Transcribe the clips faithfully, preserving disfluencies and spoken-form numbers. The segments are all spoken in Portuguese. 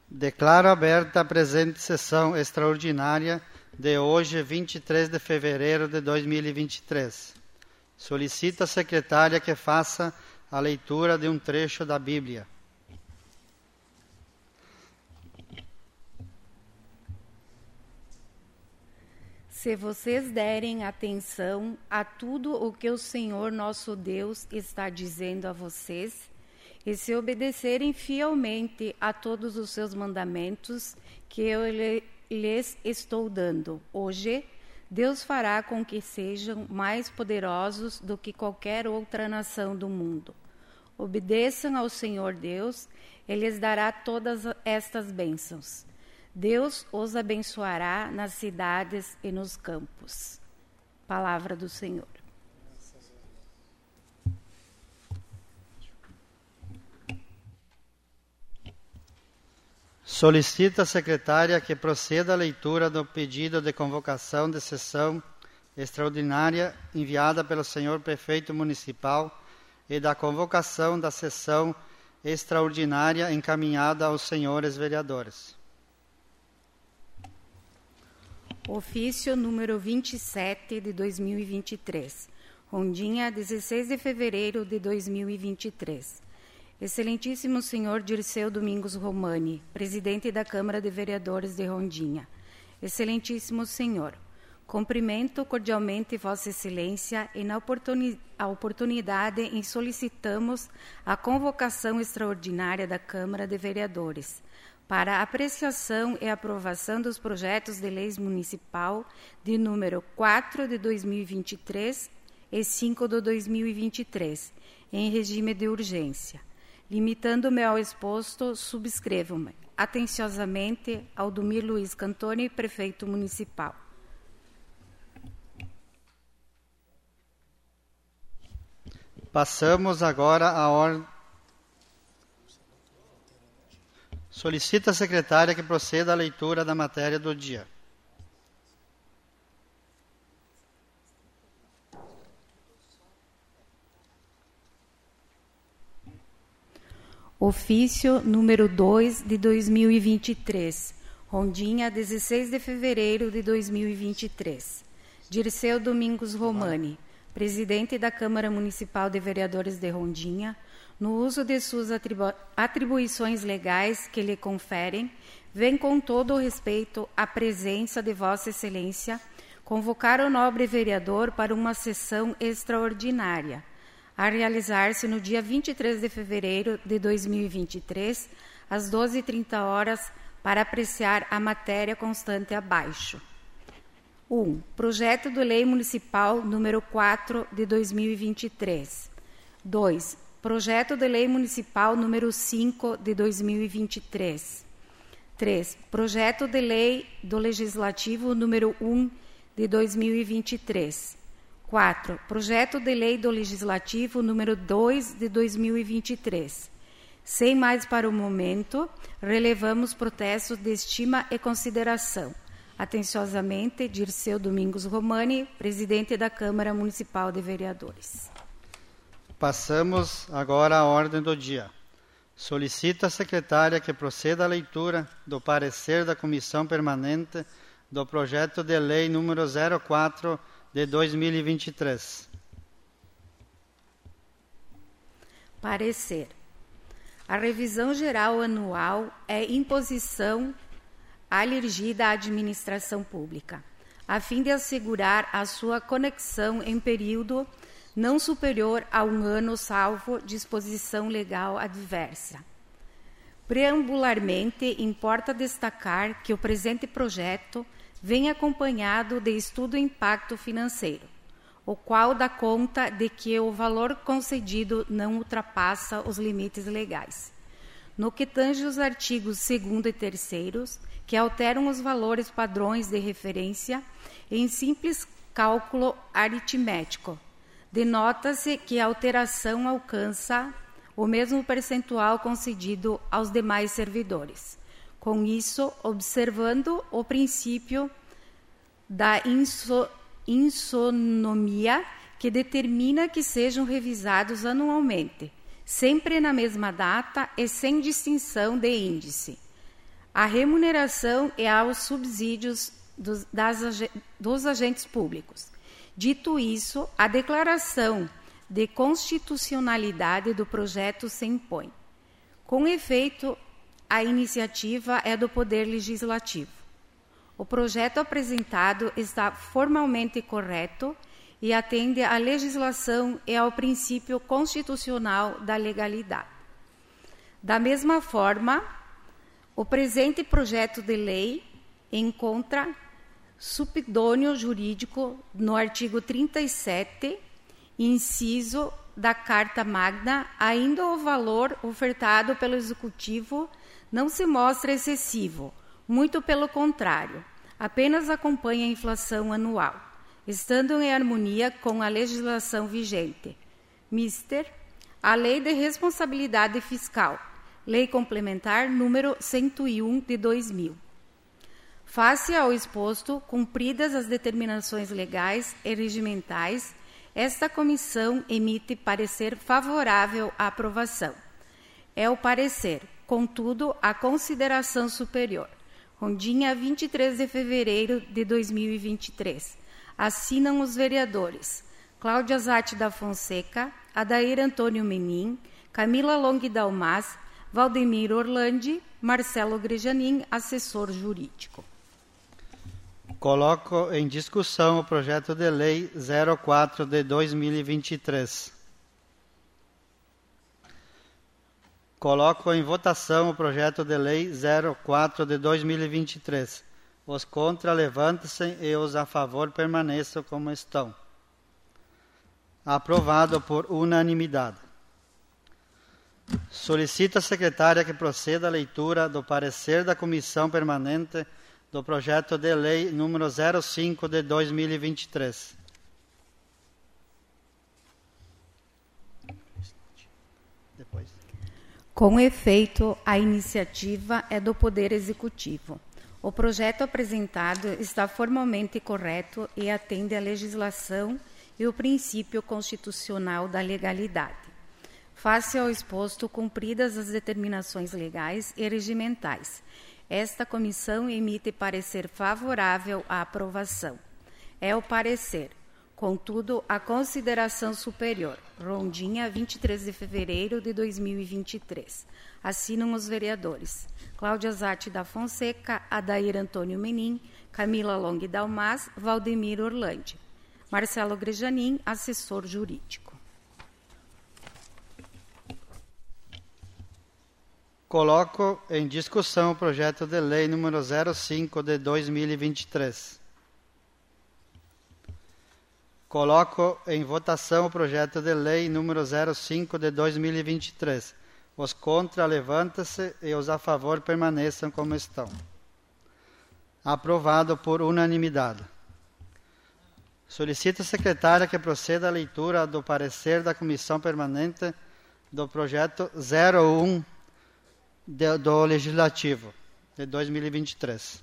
Declaro aberta a presente sessão extraordinária de hoje, vinte e três de fevereiro de dois mil e vinte e três. Solicito à secretária que faça a leitura de um trecho da Bíblia. Se vocês derem atenção a tudo o que o Senhor nosso Deus está dizendo a vocês, e se obedecerem fielmente a todos os seus mandamentos que eu lhes estou dando hoje, Deus fará com que sejam mais poderosos do que qualquer outra nação do mundo. Obedeçam ao Senhor Deus, Ele lhes dará todas estas bênçãos. Deus os abençoará nas cidades e nos campos. Palavra do Senhor. Solicito à secretária que proceda à leitura do pedido de convocação de sessão extraordinária enviada pelo senhor prefeito municipal e da convocação da sessão extraordinária encaminhada aos senhores vereadores. Ofício número vinte e sete de dois mil e vinte e três. Rondinha, dezesseis de fevereiro de dois mil e vinte e três. Excelentíssimo senhor Dirceu Domingos Romani, presidente da Câmara de Vereadores de Rondinha. Excelentíssimo senhor, cumprimento cordialmente Vossa Excelência e na oportuni- a oportunidade em solicitamos a convocação extraordinária da Câmara de Vereadores para apreciação e aprovação dos projetos de leis municipal de número quatro de dois mil e vinte e três e cinco de dois mil e vinte e três, em regime de urgência. Limitando-me ao exposto, subscrevo-me atenciosamente Aldomir Luiz Cantoni, prefeito municipal. Passamos agora à ordem. Solicito à secretária que proceda à leitura da matéria do dia. Ofício número dois de dois mil e vinte e três. Rondinha, dezesseis de fevereiro de dois mil e vinte e três. Dirceu Domingos Romani, presidente da Câmara Municipal de Vereadores de Rondinha, no uso de suas atribu- atribuições legais que lhe conferem, vem com todo o respeito à presença de Vossa Excelência convocar o nobre vereador para uma sessão extraordinária, a realizar-se no dia vinte e três de fevereiro de dois mil e vinte e três, às doze e trinta horas, para apreciar a matéria constante abaixo. um. Projeto de Lei Municipal número quatro de dois mil e vinte e três. dois. Projeto de Lei Municipal número cinco de dois mil e vinte e três. três. Projeto de Lei do Legislativo número um de dois mil e vinte e três. quatro. Projeto de Lei do Legislativo número dois de dois mil e vinte e três. Sem mais para o momento, relevamos protestos de estima e consideração. Atenciosamente, Dirceu Domingos Romani, presidente da Câmara Municipal de Vereadores. Passamos agora à ordem do dia. Solicito à secretária que proceda à leitura do parecer da Comissão Permanente do projeto de lei número zero quatro de dois mil e vinte e três. Parecer. A revisão geral anual é imposição alergida à administração pública, a fim de assegurar a sua conexão em período não superior a um ano, salvo disposição legal adversa. Preambularmente, importa destacar que o presente projeto vem acompanhado de estudo de impacto financeiro, o qual dá conta de que o valor concedido não ultrapassa os limites legais. No que tange os artigos segundo e terceiros, que alteram os valores padrões de referência em simples cálculo aritmético, denota-se que a alteração alcança o mesmo percentual concedido aos demais servidores. Com isso, observando o princípio da inso insonomia, que determina que sejam revisados anualmente, sempre na mesma data e sem distinção de índice. à remuneração e aos subsídios dos, das, dos agentes públicos. Dito isso, a declaração de constitucionalidade do projeto se impõe. Com efeito, a iniciativa é do Poder Legislativo. O projeto apresentado está formalmente correto e atende à legislação e ao princípio constitucional da legalidade. Da mesma forma, o presente projeto de lei encontra subdônio jurídico no artigo trinta e sete, inciso da Carta Magna, ainda o valor ofertado pelo Executivo não se mostra excessivo, muito pelo contrário, apenas acompanha a inflação anual, estando em harmonia com a legislação vigente. Mister, a Lei de Responsabilidade Fiscal, Lei Complementar número cento e um de dois mil. Face ao exposto, cumpridas as determinações legais e regimentais, esta comissão emite parecer favorável à aprovação. É o parecer, contudo, a consideração superior. Rondinha, vinte e três de fevereiro de dois mil e vinte e três. Assinam os vereadores Cláudia Zatti da Fonseca, Adair Antônio Menin, Camila Long Dalmas, Valdemir Orlandi, Marcelo Grejanin, assessor jurídico. Coloco em discussão o projeto de lei zero quatro de dois mil e vinte e três. Coloco em votação o projeto de lei zero quatro de dois mil e vinte e três. Os contra levantem-se e os a favor permaneçam como estão. Aprovado por unanimidade. Solicito à secretária que proceda à leitura do parecer da Comissão Permanente do projeto de lei número zero cinco de dois mil e vinte e três. Depois. Com efeito, a iniciativa é do Poder Executivo. O projeto apresentado está formalmente correto e atende à legislação e o princípio constitucional da legalidade. Face ao exposto, cumpridas as determinações legais e regimentais, esta comissão emite parecer favorável à aprovação. É o parecer, contudo, a consideração superior. Rondinha, vinte e três de fevereiro de dois mil e vinte e três. Assinam os vereadores Cláudia Zatti da Fonseca, Adair Antônio Menin, Camila Long Dalmas, Valdemir Orlandi. Marcelo Grejanin, assessor jurídico. Coloco em discussão o projeto de lei número zero cinco de dois mil e vinte e três. Coloco em votação o projeto de lei número zero cinco de dois mil e vinte e três. Os contra levantem-se e os a favor permaneçam como estão. Aprovado por unanimidade. Solicito à secretária que proceda à leitura do parecer da Comissão Permanente do projeto zero um de, do Legislativo de dois mil e vinte e três.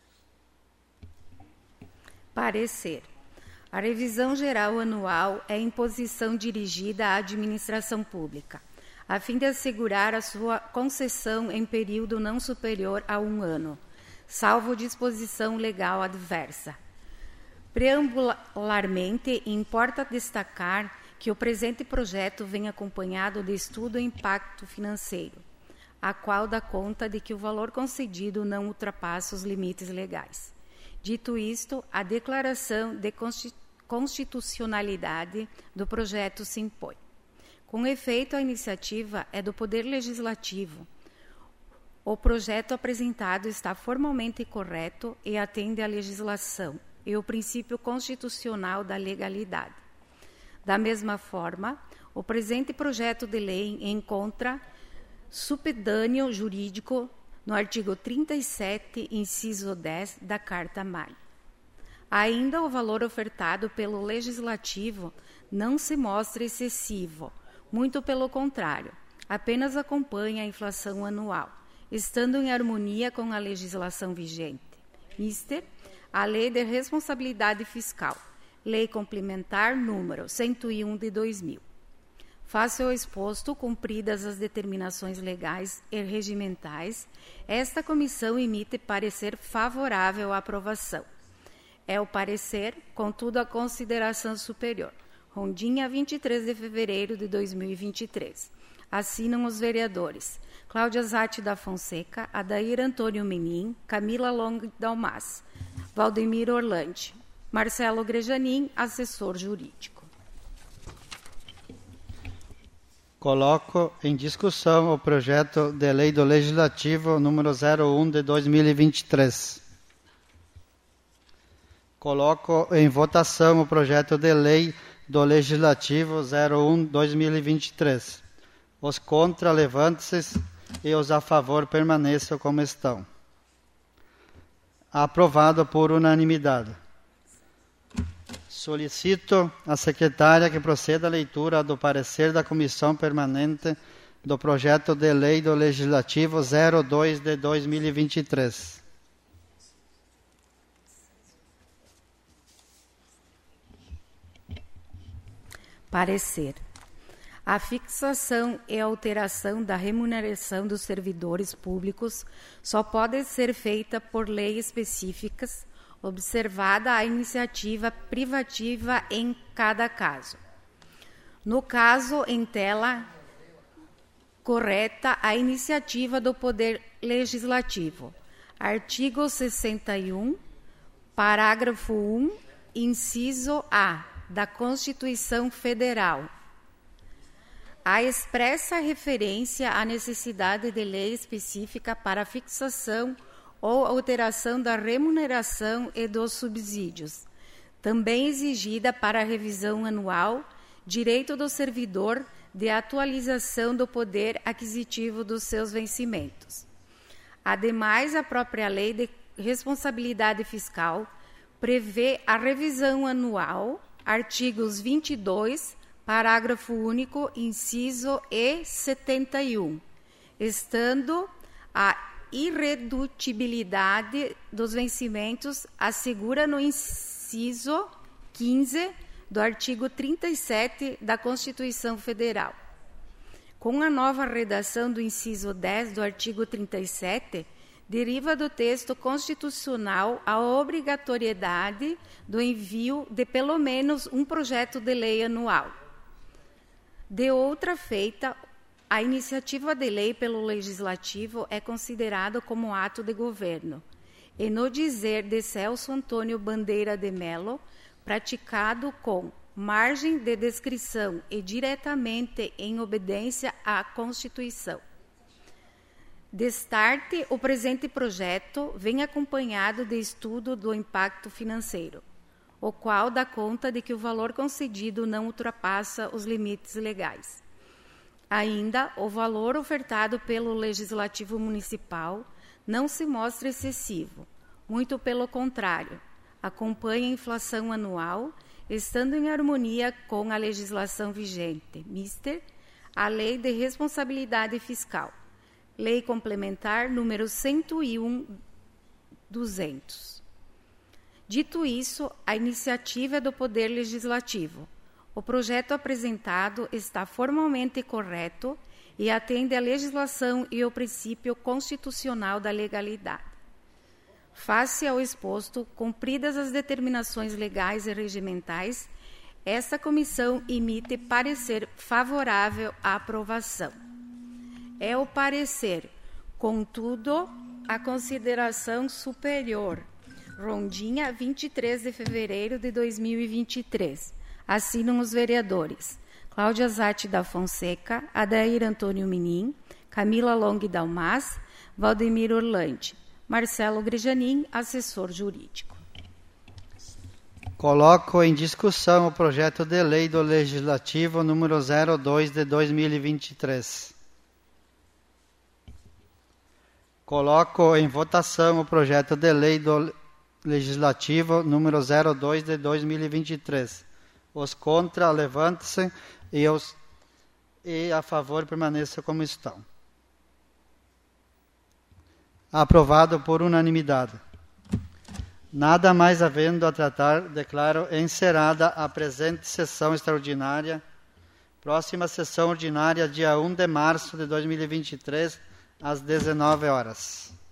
Parecer. A revisão geral anual é imposição dirigida à administração pública, a fim de assegurar a sua concessão em período não superior a um ano, salvo disposição legal adversa. Preambularmente, importa destacar que o presente projeto vem acompanhado de estudo de impacto financeiro, a qual dá conta de que o valor concedido não ultrapassa os limites legais. Dito isto, a declaração de constitucionalidade do projeto se impõe. Com efeito, a iniciativa é do Poder Legislativo. O projeto apresentado está formalmente correto e atende à legislação e o princípio constitucional da legalidade. Da mesma forma, o presente projeto de lei encontra subdânio jurídico no artigo trinta e sete, inciso dez da Carta Magna. Ainda o valor ofertado pelo Legislativo não se mostra excessivo, muito pelo contrário, apenas acompanha a inflação anual, estando em harmonia com a legislação vigente. Mister, a Lei de Responsabilidade Fiscal, Lei Complementar número cento e um de dois mil. Face ao exposto, cumpridas as determinações legais e regimentais, esta comissão emite parecer favorável à aprovação. É o parecer, contudo, a consideração superior. Rondinha, vinte e três de fevereiro de dois mil e vinte e três. Assinam os vereadores Cláudia Zatti da Fonseca, Adair Antônio Menin, Camila Long Dalmas, Valdemir Orlandi, Marcelo Grejanin, assessor jurídico. Coloco em discussão o projeto de lei do Legislativo número zero um de dois mil e vinte e três. Coloco em votação o projeto de lei do Legislativo zero um de dois mil e vinte e três. Os contra levantem-se e os a favor permaneçam como estão. Aprovado por unanimidade. Solicito à secretária que proceda à leitura do parecer da Comissão Permanente do projeto de lei do Legislativo zero dois de dois mil e vinte e três. Parecer. A fixação e alteração da remuneração dos servidores públicos só pode ser feita por lei específicas, observada a iniciativa privativa em cada caso. No caso em tela, correta a iniciativa do Poder Legislativo. Artigo sessenta e um, parágrafo um, inciso A, da Constituição Federal. A expressa referência à necessidade de lei específica para a fixação ou alteração da remuneração e dos subsídios, também exigida para a revisão anual, direito do servidor de atualização do poder aquisitivo dos seus vencimentos. Ademais, a própria Lei de Responsabilidade Fiscal prevê a revisão anual, artigos vinte e dois, parágrafo único, inciso E setenta e um, estando a irredutibilidade dos vencimentos assegura no inciso quinze do artigo trinta e sete da Constituição Federal. Com a nova redação do inciso dez do artigo trinta e sete, deriva do texto constitucional a obrigatoriedade do envio de pelo menos um projeto de lei anual. De outra feita, a iniciativa de lei pelo Legislativo é considerada como ato de governo, e no dizer de Celso Antônio Bandeira de Mello, praticado com margem de descrição e diretamente em obediência à Constituição. Destarte, o presente projeto vem acompanhado de estudo do impacto financeiro, o qual dá conta de que o valor concedido não ultrapassa os limites legais. Ainda, o valor ofertado pelo Legislativo Municipal não se mostra excessivo, muito pelo contrário, acompanha a inflação anual, estando em harmonia com a legislação vigente, mister a Lei de Responsabilidade Fiscal, Lei Complementar número cento e um, duzentos. Dito isso, a iniciativa é do Poder Legislativo. O projeto apresentado está formalmente correto e atende à legislação e ao princípio constitucional da legalidade. Face ao exposto, cumpridas as determinações legais e regimentais, esta comissão emite parecer favorável à aprovação. É o parecer, contudo, a consideração superior. Rondinha, vinte e três de fevereiro de dois mil e vinte e três. Assinam os vereadores Cláudia Zatti da Fonseca, Adair Antônio Menin, Camila Long Dalmas, Valdemir Orlandi, Marcelo Grejanin, assessor jurídico. Coloco em discussão o projeto de lei do Legislativo número zero dois de dois mil e vinte e três. Coloco em votação o projeto de lei do Legislativo número zero dois de dois mil e vinte e três. Os contra, levantem-se e, os, e a favor permaneçam como estão. Aprovado por unanimidade. Nada mais havendo a tratar, declaro encerrada a presente sessão extraordinária Próxima sessão ordinária, dia um de março de dois mil e vinte e três, às dezenove horas.